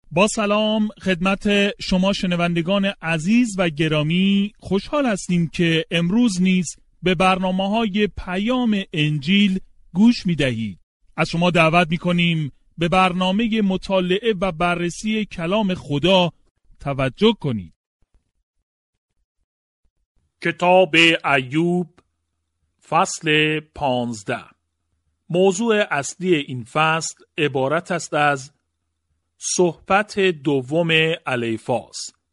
با سلام خدمت شما شنوندگان عزیز و گرامی، خوشحال هستیم که امروز نیز به برنامه‌های پیام انجیل گوش می‌دهید. از شما دعوت می‌کنیم به برنامه مطالعه و بررسی کلام خدا توجه کنید. کتاب ایوب فصل 15. موضوع اصلی این فصل عبارت است از صحبت دوم الیفاز.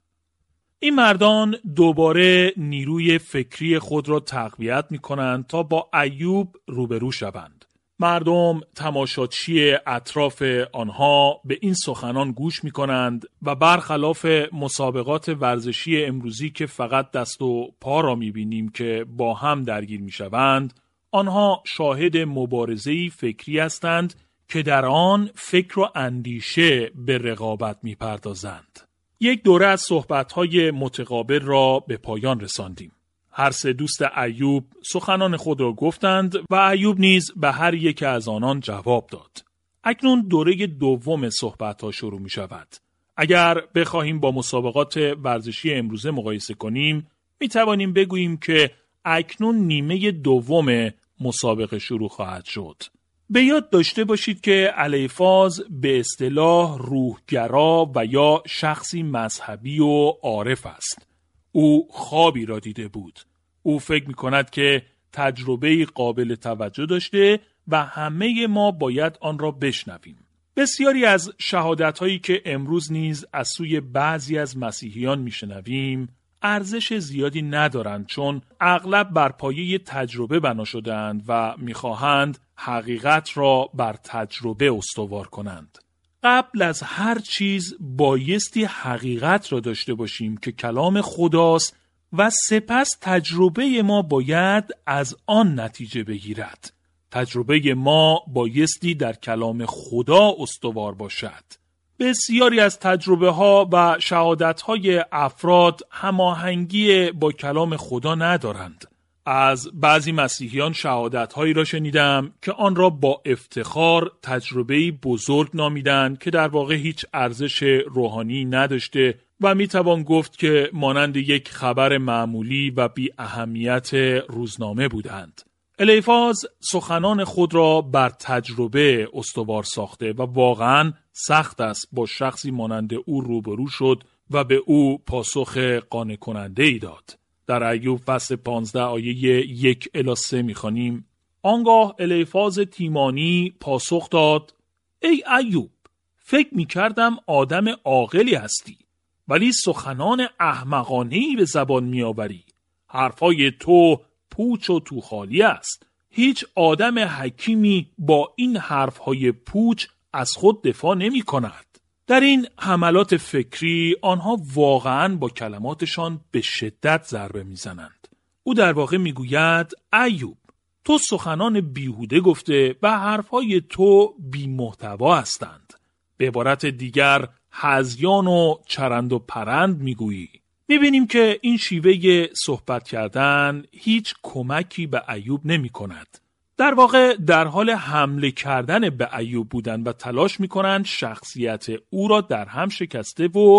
این مردان دوباره نیروی فکری خود را تقویت می کنند تا با ایوب روبرو شوند. مردم تماشاچی اطراف آنها به این سخنان گوش می کنند و برخلاف مسابقات ورزشی امروزی که فقط دست و پا را می بینیم که با هم درگیر می شوند، آنها شاهد مبارزه‌ای فکری هستند که در آن فکر و اندیشه به رقابت می پردازند. یک دوره از صحبت‌های متقابل را به پایان رساندیم. هر سه دوست ایوب سخنان خود را گفتند و ایوب نیز به هر یک از آنان جواب داد. اکنون دوره دوم صحبت‌ها شروع می شود. اگر بخواهیم با مسابقات ورزشی امروزه مقایسه کنیم، می توانیم بگوییم که اکنون نیمه دوم مسابقه شروع خواهد شد. به یاد داشته باشید که الیفاز به اصطلاح روحگرا و یا شخصی مذهبی و عارف است. او خوابی را دیده بود. او فکر می کند که تجربه قابل توجه داشته و همه ما باید آن را بشنویم. بسیاری از شهادت‌هایی که امروز نیز از سوی بعضی از مسیحیان میشنویم ارزش زیادی ندارند، چون اغلب بر پایه تجربه بنا شده‌اند و می‌خواهند حقیقت را بر تجربه استوار کنند. قبل از هر چیز بایستی حقیقت را داشته باشیم که کلام خداست و سپس تجربه ما باید از آن نتیجه بگیرد. تجربه ما بایستی در کلام خدا استوار باشد. بسیاری از تجربه ها و شهادت های افراد هماهنگی با کلام خدا ندارند. از بعضی مسیحیان شهادت هایی را شنیدم که آن را با افتخار تجربه‌ای بزرگ نامیدند که در واقع هیچ ارزش روحانی نداشته و میتوان گفت که مانند یک خبر معمولی و بی اهمیت روزنامه بودند. الیفاز سخنان خود را بر تجربه استوار ساخته و واقعاً سخت است با شخصی مانند او روبرو شد و به او پاسخ قانع کننده ای داد. در ایوب فصل 15 آیه 1 الی 3 می‌خوانیم: آنگاه الیفاز تیمانی پاسخ داد: ای ایوب، فکر می‌کردم آدم عاقلی هستی، ولی سخنان احمقانه‌ای به زبان می‌آوری. حرفای تو پوچ و توخالی است. هیچ آدم حکیمی با این حرفهای پوچ از خود دفاع نمی کند. در این حملات فکری آنها واقعاً با کلماتشان به شدت ضربه می زنند. او در واقع می گوید: ایوب، تو سخنان بیهوده گفته و حرفهای تو بی محتوا هستند. به عبارت دیگر هذیان و چرند و پرند می گویی. می‌بینیم که این شیوه صحبت کردن هیچ کمکی به ایوب نمی کند. در واقع در حال حمله کردن به ایوب بودند و تلاش می‌کنند شخصیت او را در هم شکسته و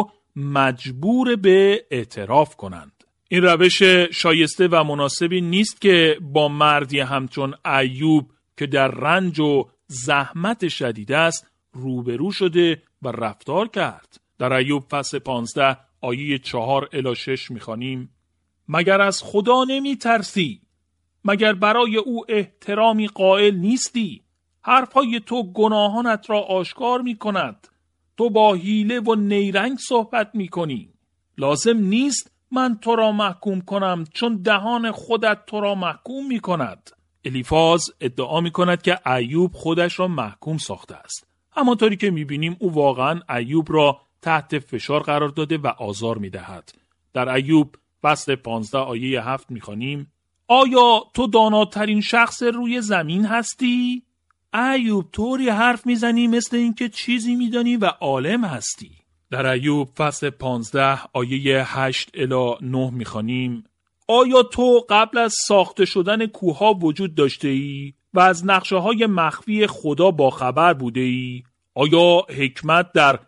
مجبور به اعتراف کنند. این روش شایسته و مناسبی نیست که با مردی همچون ایوب که در رنج و زحمت شدید است روبرو شده و رفتار کرد. در ایوب فصل 15 آیه 4 الی 6 می‌خوانیم: مگر از خدا نمی ترسی؟ مگر برای او احترامی قائل نیستی؟ حرفهای تو گناهانت را آشکار می کند. تو با حیله و نیرنگ صحبت می کنی. لازم نیست من تو را محکوم کنم، چون دهان خودت تو را محکوم می کند. الیفاز ادعا می کند که ایوب خودش را محکوم ساخته است. همانطوری که می بینیم او واقعا ایوب را تحت فشار قرار داده و آزار می دهد. در ایوب فصل 15 آیه 7 می خوانیم: آیا تو داناترین شخص روی زمین هستی؟ ایوب طوری حرف میزنی مثل اینکه چیزی میدانی و عالم هستی. در ایوب فصل 15 آیه 8 الی 9 میخوانیم: آیا تو قبل از ساخته شدن کوه‌ها وجود داشته ای و از نقشه های مخفی خدا با خبر بوده ای؟ آیا حکمت در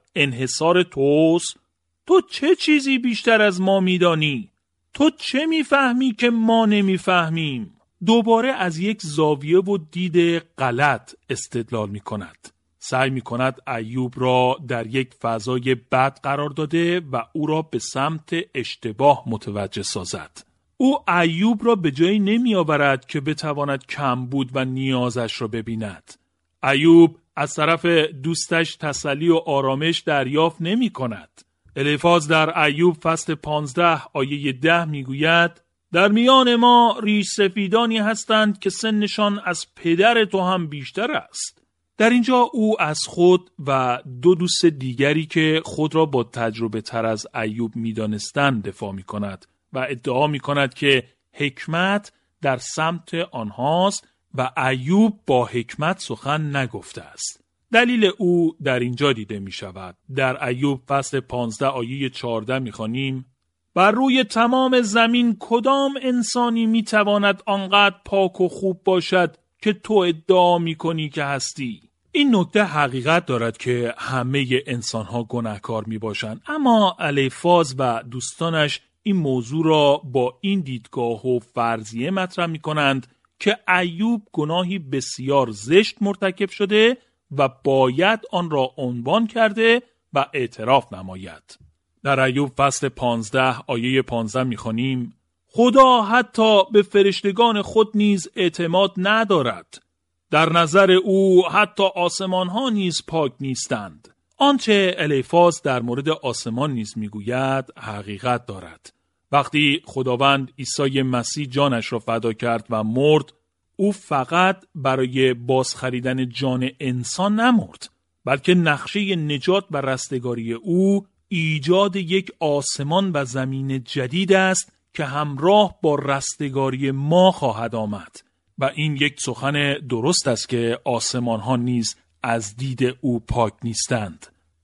انحصار توست؟ تو چه چیزی بیشتر از ما میدانی؟ تو چه میفهمی که ما نمیفهمیم؟ دوباره از یک زاویه و دید غلط استدلال میکند. سعی میکند ایوب را در یک فضای بد قرار داده و او را به سمت اشتباه متوجه سازد. او ایوب را به جایی نمی آورد که بتواند کمبود و نیازش را ببیند. ایوب از طرف دوستش تسلی و آرامش دریافت نمی کند. الیفاز در ایوب فصل 15 آیه 10 می گوید: در میان ما ریش سفیدانی هستند که سنشان از پدر تو هم بیشتر است. در اینجا او از خود و دو دوست دیگری که خود را با تجربه تر از ایوب می دانستند دفاع می کند و ادعا می کند که حکمت در سمت آنهاست و ایوب با حکمت سخن نگفته است. دلیل او در اینجا دیده می شود. در ایوب فصل 15 آیه 14 می خوانیم: بر روی تمام زمین کدام انسانی می تواند آنقدر پاک و خوب باشد که تو ادعا می کنی که هستی؟ این نکته حقیقت دارد که همه انسان‌ها گناهکار می باشند، اما الیفاز و دوستانش این موضوع را با این دیدگاه و فرضیه مطرح می کنند که ایوب گناهی بسیار زشت مرتکب شده و باید آن را عنوان کرده و اعتراف نماید. در ایوب فصل 15 آیه 15 می‌خوانیم: خدا حتی به فرشتگان خود نیز اعتماد ندارد. در نظر او حتی آسمان‌ها نیز پاک نیستند. آنچه الیفاز در مورد آسمان نیز میگوید حقیقت دارد. وقتی خداوند عیسی مسیح جانش را فدا کرد و مرد، او فقط برای بازخریدن جان انسان نمرد، بلکه نقشه نجات و رستگاری او ایجاد یک آسمان و زمین جدید است که همراه با رستگاری ما خواهد آمد. و این یک سخن درست است که آسمان ها نیز از دید او پاک نیستند.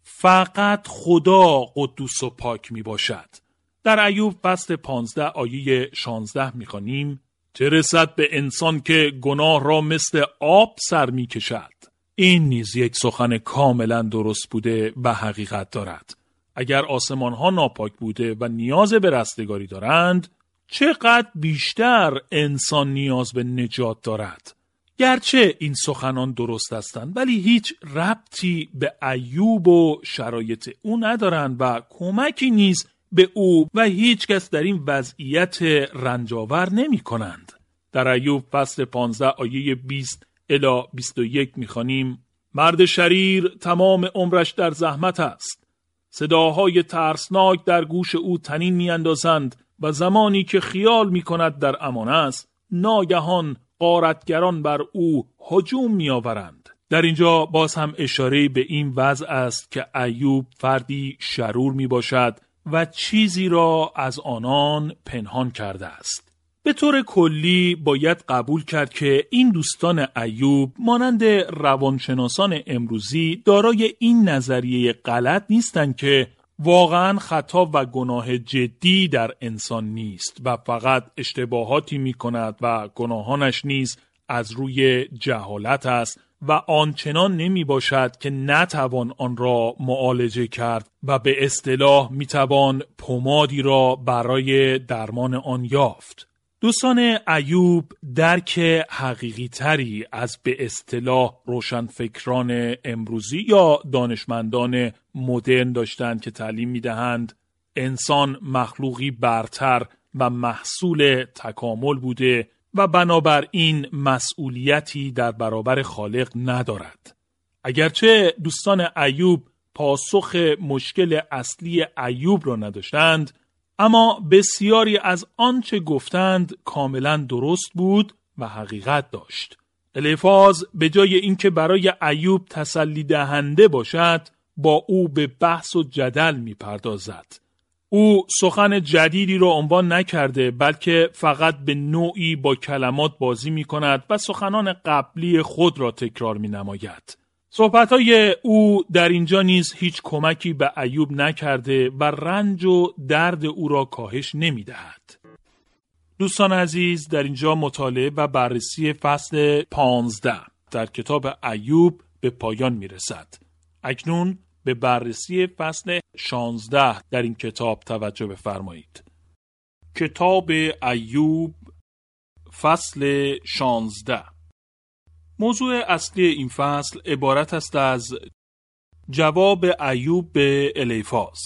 فقط خدا قدوس و پاک می باشد. در ایوب فصل 15 آیه 16 می خوانیم: چه رسد به انسان که گناه را مثل آب سر می کشد. این نیز یک سخن کاملا درست بوده و حقیقت دارد. اگر آسمان ها ناپاک بوده و نیاز به رستگاری دارند، چقدر بیشتر انسان نیاز به نجات دارد. گرچه این سخنان درست هستند ولی هیچ ربطی به ایوب و شرایط او ندارند و کمکی نیز به او و هیچ کس در این وضعیت رنجاور نمی کنند. در ایوب فصل 15 آیه 20 الی 21 می خوانیم: مرد شریر تمام عمرش در زحمت است. صداهای ترسناک در گوش او طنین می اندازند و زمانی که خیال می کند در امان است، ناگهان غارتگران بر او هجوم می آورند. در اینجا باز هم اشاره به این وضع است که ایوب فردی شرور می باشد و چیزی را از آنان پنهان کرده است. به طور کلی باید قبول کرد که این دوستان ایوب مانند روانشناسان امروزی دارای این نظریه غلط نیستند که واقعا خطا و گناه جدی در انسان نیست و فقط اشتباهاتی می کند و گناهانش نیز از روی جهالت است و آنچنان نمی باشد که نتوان آن را معالجه کرد و به اصطلاح می توان پمادی را برای درمان آن یافت. دوستان ایوب درک حقیقی تری از به اصطلاح روشنفکران امروزی یا دانشمندان مدرن داشتند که تعلیم می دهند انسان مخلوقی برتر و محصول تکامل بوده و بنابراین مسئولیتی در برابر خالق ندارد. اگرچه دوستان ایوب پاسخ مشکل اصلی ایوب را نداشتند، اما بسیاری از آنچه گفتند کاملا درست بود و حقیقت داشت. الیفاز به جای اینکه برای ایوب تسلی دهنده باشد، با او به بحث و جدل می پردازد. او سخن جدیدی را عنوان نکرده بلکه فقط به نوعی با کلمات بازی می کند و سخنان قبلی خود را تکرار می نماید. صحبت‌های او در اینجا نیز هیچ کمکی به ایوب نکرده و رنج و درد او را کاهش نمی‌دهد. دوستان عزیز، در اینجا مطالعه و بررسی فصل 15 در کتاب ایوب به پایان می‌رسد. اکنون به بررسی فصل 16 در این کتاب توجه بفرمایید. کتاب ایوب فصل 16. موضوع اصلی این فصل عبارت است از جواب ایوب به الیفاز.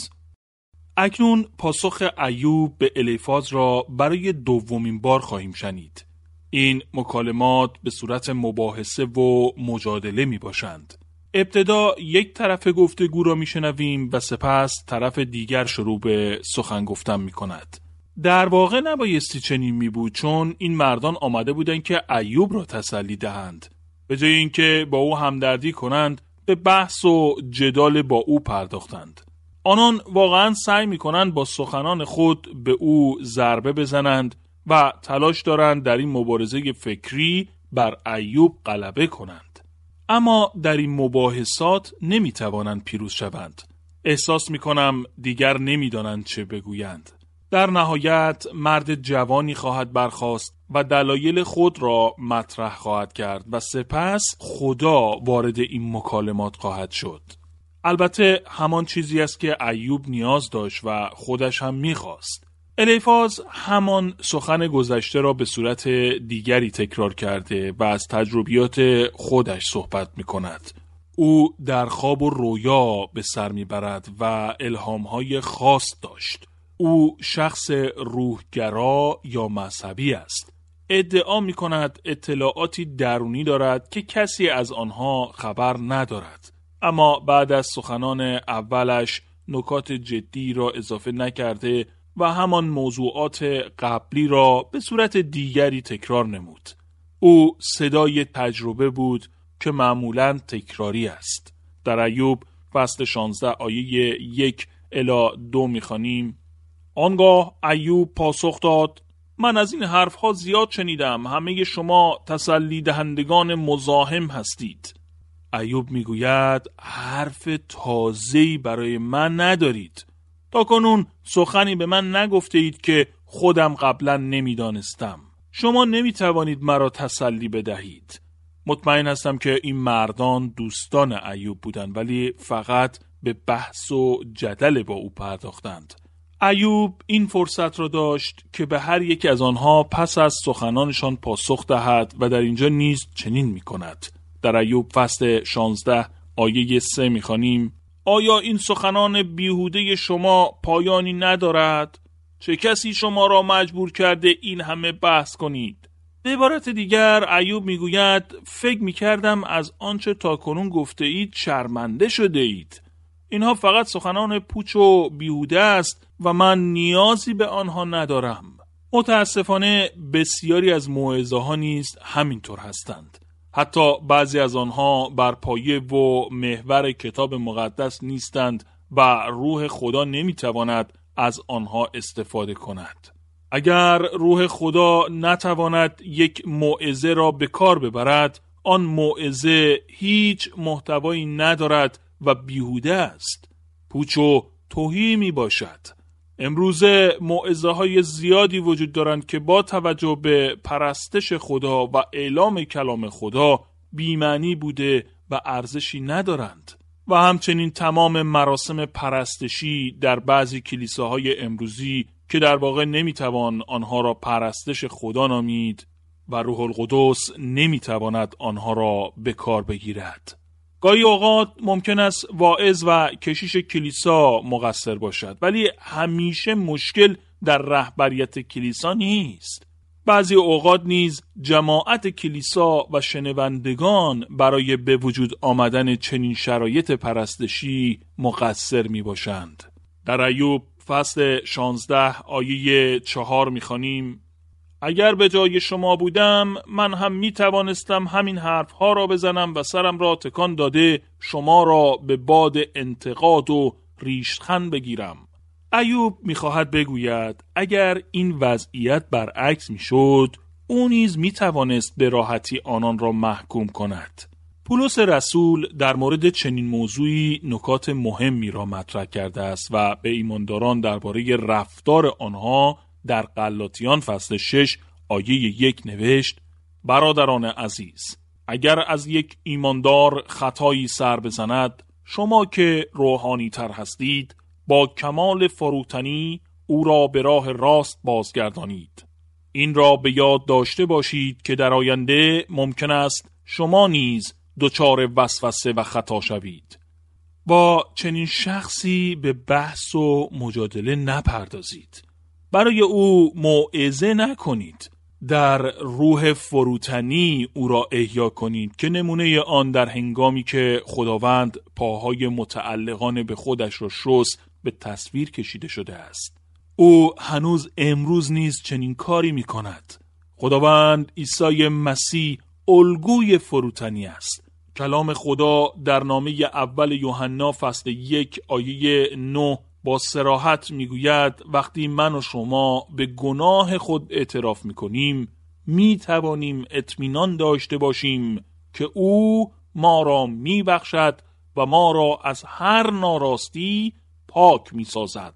اکنون پاسخ ایوب به الیفاز را برای دومین بار خواهیم شنید. این مکالمات به صورت مباحثه و مجادله می باشند. ابتدا یک طرف گفتگو را می شنویم و سپس طرف دیگر شروع به سخن گفتن می کند. در واقع نبایستی چنین می بود، چون این مردان آمده بودند که ایوب را تسلی دهند. به جای اینکه با او همدردی کنند، به بحث و جدال با او پرداختند. آنان واقعا سعی می کنند با سخنان خود به او ضربه بزنند و تلاش دارند در این مبارزه فکری بر ایوب غلبه کنند. اما در این مباحثات نمی توانند پیروز شوند. احساس می کنم دیگر نمی دانند چه بگویند. در نهایت مرد جوانی خواهد برخاست و دلایل خود را مطرح خواهد کرد و سپس خدا وارد این مکالمات خواهد شد. البته همان چیزی است که ایوب نیاز داشت و خودش هم می‌خواست. الیفاز همان سخن گذشته را به صورت دیگری تکرار کرده و از تجربیات خودش صحبت می‌کند. او در خواب و رویا به سر می‌برد و الهام‌های خاص داشت. او شخص روحگرا یا مذهبی است. ادعا می‌کند اطلاعاتی درونی دارد که کسی از آنها خبر ندارد. اما بعد از سخنان اولش نکات جدی را اضافه نکرده و همان موضوعات قبلی را به صورت دیگری تکرار نمود. او صدای تجربه بود که معمولاً تکراری است. در ایوب فصل 16 آیه 1 الی 2 می‌خوانیم: آنگاه ایوب پاسخ داد: من از این حرفها زیاد شنیدم، همه شما تسلی دهندگان مزاحم هستید. ایوب میگوید حرف تازه‌ای برای من ندارید. تاکنون سخنی به من نگفته اید که خودم قبلا نمیدانستم. شما نمیتوانید مرا تسلی بدهید. مطمئن هستم که این مردان دوستان ایوب بودند، ولی فقط به بحث و جدل با او پرداختند. ایوب این فرصت را داشت که به هر یک از آنها پس از سخنانشان پاسخ دهد و در اینجا نیز چنین می کند. در ایوب فصل 16 آیه 3 می خوانیم: آیا این سخنان بیهوده شما پایانی ندارد؟ چه کسی شما را مجبور کرده این همه بحث کنید؟ به عبارت دیگر ایوب می گوید فکر می کردم از آنچه تاکنون گفته اید شرمنده شده اید. اینها فقط سخنان پوچ و بیهوده است و من نیازی به آنها ندارم. متاسفانه بسیاری از موعظه ها نیز همینطور هستند. حتی بعضی از آنها بر پایه و محور کتاب مقدس نیستند و روح خدا نمیتواند از آنها استفاده کند. اگر روح خدا نتواند یک موعظه را به کار ببرد، آن موعظه هیچ محتوایی ندارد و بیهوده است. پوچ و تهی می باشد. امروزه موعظه های زیادی وجود دارند که با توجه به پرستش خدا و اعلام کلام خدا بی‌معنی بوده و ارزشی ندارند. و همچنین تمام مراسم پرستشی در بعضی کلیساهای امروزی که در واقع نمیتوان آنها را پرستش خدا نامید و روح القدس نمیتواند آنها را به کار بگیرد. گاهی اوقات ممکن است واعظ و کشیش کلیسا مقصر باشد، ولی همیشه مشکل در رهبریت کلیسا نیست. بعضی اوقات نیز جماعت کلیسا و شنوندگان برای به وجود آمدن چنین شرایط پرستشی مقصر می باشند. در ایوب فصل 16 آیه 4 می خوانیم: اگر به جای شما بودم من هم می توانستم همین حرفها را بزنم و سرم را تکان داده شما را به باد انتقاد و ریشخند بگیرم. ایوب می خواهد بگوید اگر این وضعیت برعکس می شد، او نیز می توانست به راحتی آنان را محکوم کند. پولس رسول در مورد چنین موضوعی نکات مهمی را مطرح کرده است و به ایمانداران درباره رفتار آنها در غلاطیان فصل 6 آیه 1 نوشت: برادران عزیز، اگر از یک ایماندار خطایی سر بزند، شما که روحانی تر هستید با کمال فروتنی او را به راه راست بازگردانید. این را به یاد داشته باشید که در آینده ممکن است شما نیز دچار وسوسه و خطا شوید. با چنین شخصی به بحث و مجادله نپردازید. برای او موعظه نکنید. در روح فروتنی او را احیا کنید که نمونه آن در هنگامی که خداوند پاهای متعلقان به خودش را شست به تصویر کشیده شده است. او هنوز امروز نیز چنین کاری می کند. خداوند عیسی مسیح الگوی فروتنی است. کلام خدا در نامه اول یوحنا فصل 1 آیه 9 با صراحت میگوید وقتی من و شما به گناه خود اعتراف میکنیم میتوانیم اطمینان داشته باشیم که او ما را میبخشد و ما را از هر ناراستی پاک میسازد.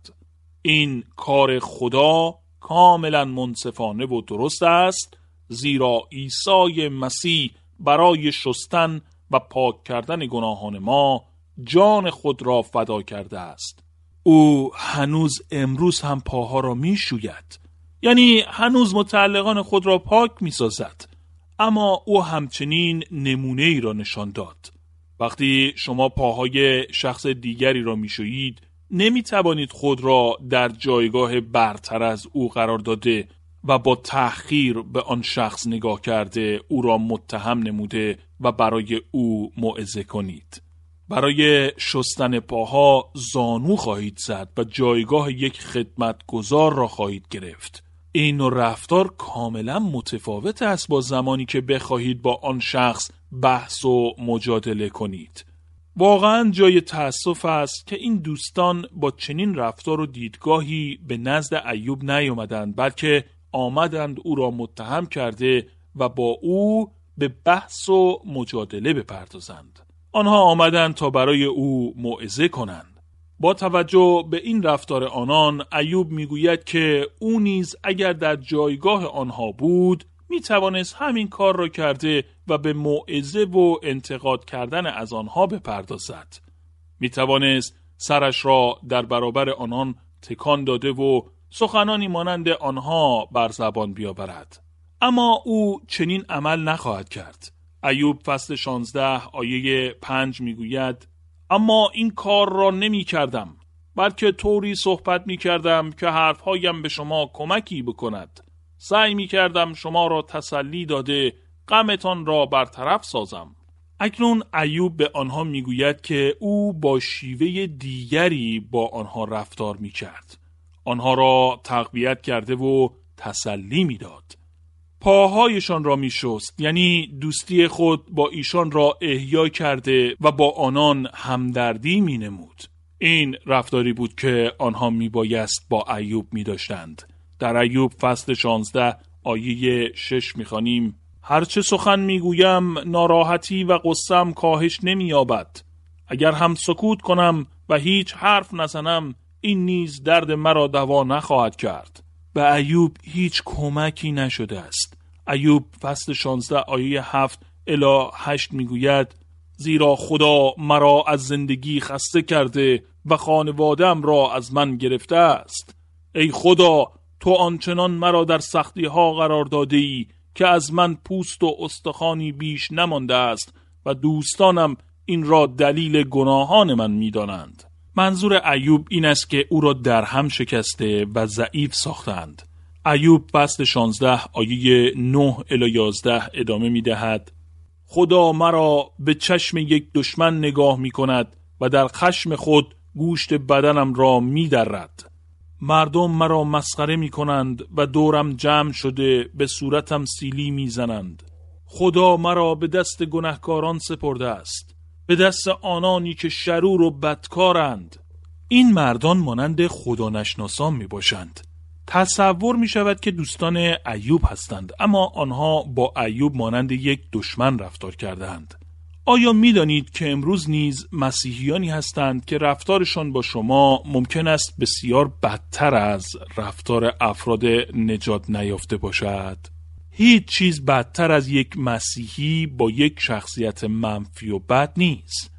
این کار خدا کاملا منصفانه و درست است، زیرا عیسی مسیح برای شستن و پاک کردن گناهان ما جان خود را فدا کرده است. او هنوز امروز هم پاها را می شوید، یعنی هنوز متعلقان خود را پاک می سازد. اما او همچنین نمونه ای را نشان داد. وقتی شما پاهای شخص دیگری را می شویید نمی توانید خود را در جایگاه برتر از او قرار داده و با تأخیر به آن شخص نگاه کرده او را متهم نموده و برای او موعظه کنید. برای شستن پاها زانو خواهید زد و جایگاه یک خدمتگزار را خواهید گرفت. این نوع رفتار کاملا متفاوت است با زمانی که بخواهید با آن شخص بحث و مجادله کنید. واقعا جای تأسف است که این دوستان با چنین رفتار و دیدگاهی به نزد ایوب نیامدند، بلکه آمدند او را متهم کرده و با او به بحث و مجادله بپردازند. آنها آمدند تا برای او موعظه کنند. با توجه به این رفتار آنان، ایوب میگوید که او نیز اگر در جایگاه آنها بود میتوانست همین کار را کرده و به موعظه و انتقاد کردن از آنها بپردازد. میتوانست سرش را در برابر آنان تکان داده و سخنانی مانند آنها بر زبان بیاورد. اما او چنین عمل نخواهد کرد. ایوب فصل 16 آیه 5 میگوید اما این کار را نمی کردم، بلکه طوری صحبت می کردم که حرفهایم به شما کمکی بکند. سعی می کردم شما را تسلی داده غمتان را برطرف سازم. اکنون ایوب به آنها می گوید که او با شیوه دیگری با آنها رفتار می کرد. آنها را تقویت کرده و تسلی می داد. پاهایشان را می شست، یعنی دوستی خود با ایشان را احیا کرده و با آنان همدردی می نمود. این رفتاری بود که آنها می بایست با ایوب می داشتند. در ایوب فصل 16 آیه 6 می خوانیم هرچه سخن می گویم ناراحتی و غصه‌ام کاهش نمی یابد. اگر هم سکوت کنم و هیچ حرف نزنم این نیز درد مرا دوا نخواهد کرد. به ایوب هیچ کمکی نشده است. ایوب فصل 16 آیه 7 الی 8 میگوید زیرا خدا مرا از زندگی خسته کرده و خانواده‌ام را از من گرفته است. ای خدا تو آنچنان مرا در سختی ها قرار داده ای که از من پوست و استخوانی بیش نمانده است و دوستانم این را دلیل گناهان من می‌دانند. منظور ایوب این است که او را در هم شکسته و ضعیف ساختند. ایوب فصل 16 آیه 9 الی 11 ادامه می‌دهد خدا مرا به چشم یک دشمن نگاه می‌کند و در خشم خود گوشت بدنم را می‌درد. مردم مرا مسخره می‌کنند و دورم جمع شده به صورتم سیلی می‌زنند. خدا مرا به دست گناهکاران سپرده است، به دست آنانی که شرور و بدکارند. این مردان مانند خدا نشناسان می باشند. تصور می شود که دوستان ایوب هستند، اما آنها با ایوب مانند یک دشمن رفتار کردند. آیا می دانید که امروز نیز مسیحیانی هستند که رفتارشان با شما ممکن است بسیار بدتر از رفتار افراد نجات نیافته باشد؟ هیچ چیز بدتر از یک مسیحی با یک شخصیت منفی و بد نیست.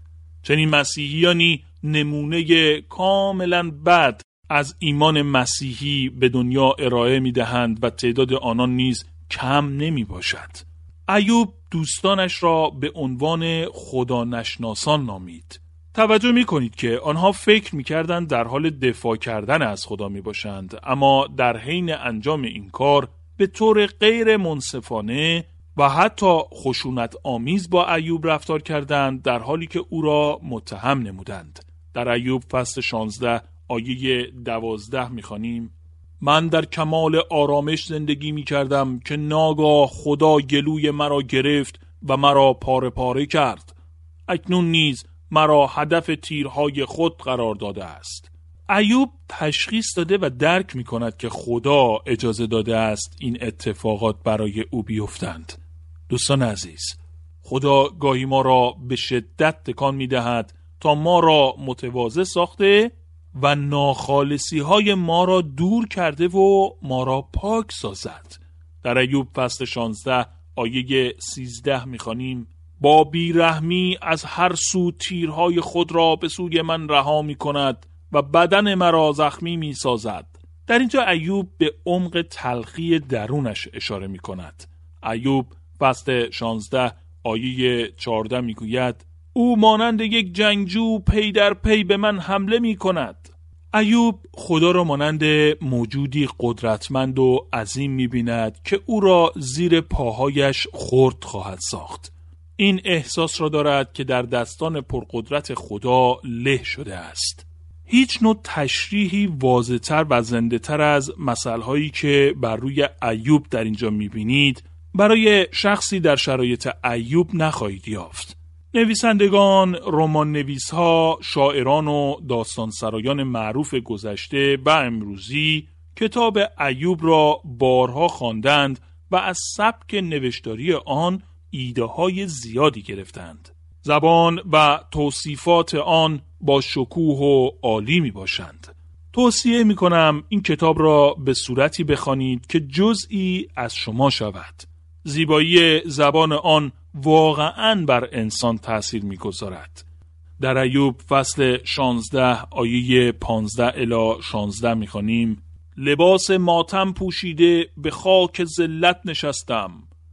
چنین مسیحیانی نمونه کاملا بد از ایمان مسیحی به دنیا ارائه می‌دهند و تعداد آنان نیز کم نمی باشد. ایوب دوستانش را به عنوان خدا نشناسان نامید. توجه می کنید که آنها فکر می کردند در حال دفاع کردن از خدا می باشند، اما در حین انجام این کار به طور غیر منصفانه و حتی خشونت آمیز با ایوب رفتار کردند، در حالی که او را متهم نمودند. در ایوب فصل 16 آیه 12 می خوانیم: من در کمال آرامش زندگی می کردم که ناگاه خدا گلوی مرا گرفت و مرا پاره پاره کرد. اکنون نیز مرا هدف تیرهای خود قرار داده است. ایوب تشخیص داده و درک می کند که خدا اجازه داده است این اتفاقات برای او بیفتند. دوستان عزیز، خدا گاهی ما را به شدت تکان می دهد تا ما را متواضع ساخته و ناخالصی های ما را دور کرده و ما را پاک سازد. در ایوب فصل 16 آیه 13 می‌خوانیم: با بیرحمی از هر سو تیرهای خود را به سوی من رها می‌کند و بدن مرا زخمی می‌سازد. در اینجا ایوب به عمق تلخی درونش اشاره می‌کند. ایوب فصل 16 آیه 14 می‌گوید: او مانند یک جنگجو پی در پی به من حمله می‌کند. ایوب خدا را مانند موجودی قدرتمند و عظیم می‌بیند که او را زیر پاهایش خرد خواهد ساخت. این احساس را دارد که در دستان پرقدرت خدا له شده است. هیچ نوع تشریحی واضح‌تر و زنده‌تر از مثال‌هایی که بر روی ایوب در اینجا می‌بینید برای شخصی در شرایط ایوب نخواهید یافت. نویسندگان، رمان نویس‌ها، شاعران و داستانسرایان معروف گذشته و امروزی کتاب ایوب را بارها خواندند و از سبک نوشتاری آن ایده‌های زیادی گرفتند. زبان و توصیفات آن با شکوه و عالی می باشند. توصیه می کنم این کتاب را به صورتی بخوانید که جزئی از شما شود. زیبایی زبان آن واقعاً بر انسان تأثیر می‌گذارد. در ایوب فصل 16 آیه 15 الی 16 می‌خوانیم: لباس ماتم پوشیده به خاک ذلت نشستم،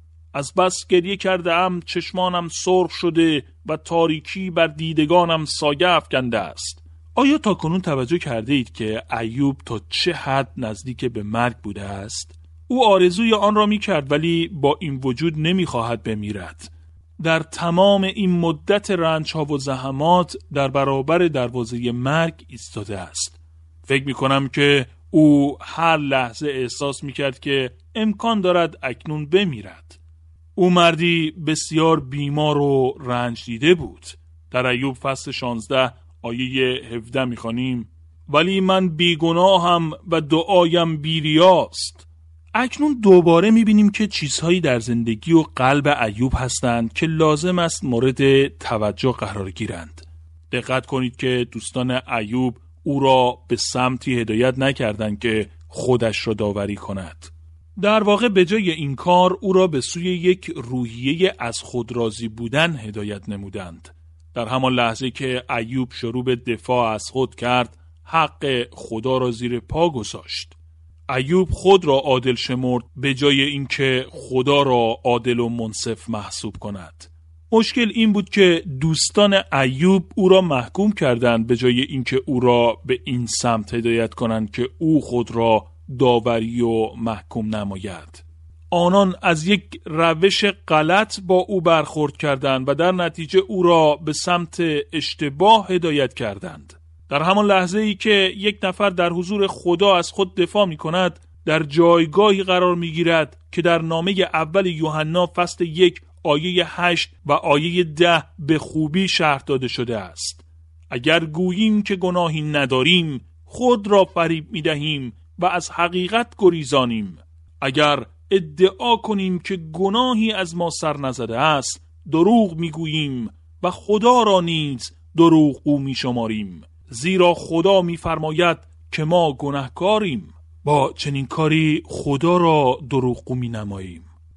از بس گریه کردم چشمانم سرخ شده و تاریکی بر دیدگانم سایه افکنده است. آیا تا کنون توجه کرده اید که ایوب تا چه حد نزدیک به مرگ بوده است؟ او آرزوی آن را می کرد ولی با این وجود نمی خواهد بمیرد. در تمام این مدت رنج‌ها و زحمات در برابر دروازه مرگ ایستاده است. فکر می کنم که او هر لحظه احساس می کرد که امکان دارد اکنون بمیرد. او مردی بسیار بیمار و رنج دیده بود. در ایوب فصل 16 آیه 17 می خوانیم: ولی من بیگناهم و دعایم بیریاست. اکنون دوباره می‌بینیم که چیزهایی در زندگی و قلب ایوب هستند که لازم است مورد توجه قرار گیرند. دقت کنید که دوستان ایوب او را به سمتی هدایت نکردند که خودش را داوری کند. در واقع به جای این کار او را به سوی یک روحیه از خود راضی بودن هدایت نمودند. در همان لحظه که ایوب شروع به دفاع از خود کرد، حق خدا را زیر پا گذاشت. ایوب خود را عادل شمرد به جای اینکه خدا را عادل و منصف محسوب کند. مشکل این بود که دوستان ایوب او را محکوم کردند به جای اینکه او را به این سمت هدایت کنند که او خود را داوری و محکوم نماید. آنان از یک روش غلط با او برخورد کردند و در نتیجه او را به سمت اشتباه هدایت کردند. در همان لحظه ای که یک نفر در حضور خدا از خود دفاع می کند، در جایگاهی قرار می گیرد که در نامه اول یوحنا فصل 1 آیه 8 و آیه 10 به خوبی شرح داده شده است. اگر گوییم که گناهی نداریم، خود را فریب می دهیم و از حقیقت گریزانیم. اگر ادعا کنیم که گناهی از ما سر نزده است، دروغ می گوییم و خدا را نیز دروغگو می شماریم. زیرا خدا می‌فرماید که ما گناهکاریم. با چنین کاری خدا را دروغگو می‌نماییم.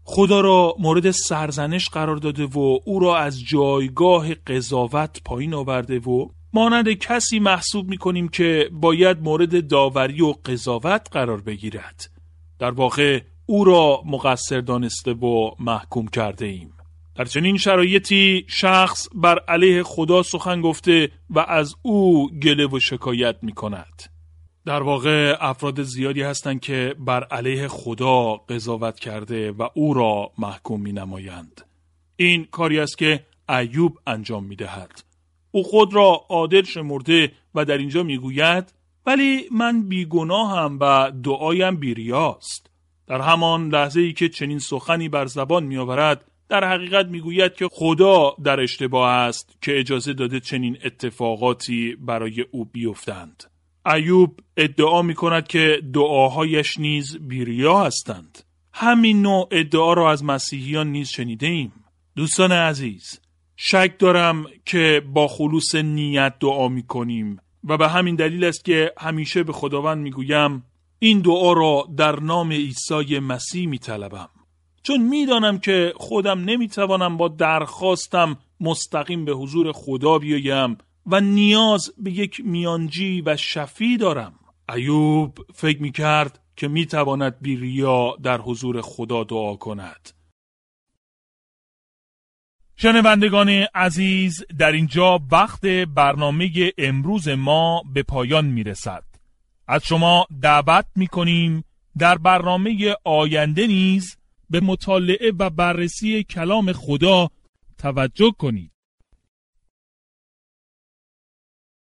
خدا را مورد سرزنش قرار داده و او را از جایگاه قضاوت پایین آورده و مانند کسی محسوب می‌کنیم که باید مورد داوری و قضاوت قرار بگیرد. در واقع او را مقصر دانسته و محکوم کرده ایم. در چنین شرایطی شخص بر علیه خدا سخن گفته و از او گله و شکایت می‌کند. در واقع افراد زیادی هستند که بر علیه خدا قضاوت کرده و او را محکوم می‌نمایند. این کاری است که ایوب انجام می‌دهد. او خود را عادل شمرده و در اینجا می‌گوید ولی من بیگناهم و دعایم بی‌ریاست. در همان لحظه‌ای که چنین سخنی بر زبان می‌آورد، در حقیقت می‌گوید که خدا در اشتباه است که اجازه داده چنین اتفاقاتی برای او بیفتند. ایوب ادعا می‌کند که دعاهایش نیز بی‌ریا هستند. همین نوع ادعا را از مسیحیان نیز شنیده ایم. دوستان عزیز، شک دارم که با خلوص نیت دعا می‌کنیم و به همین دلیل است که همیشه به خداوند می‌گویم این دعا را در نام عیسی مسیح می‌طلبم، چون می‌دانم که خودم نمی‌توانم با درخواستم مستقیم به حضور خدا بیایم و نیاز به یک میانجی و شفیع دارم. ایوب فکر می‌کرد که می‌تواند بی ریا در حضور خدا دعا کند. شنوندگان عزیز، در اینجا وقت برنامه امروز ما به پایان میرسد. از شما دعوت میکنیم در برنامه آینده نیز به مطالعه و بررسی کلام خدا توجه کنید.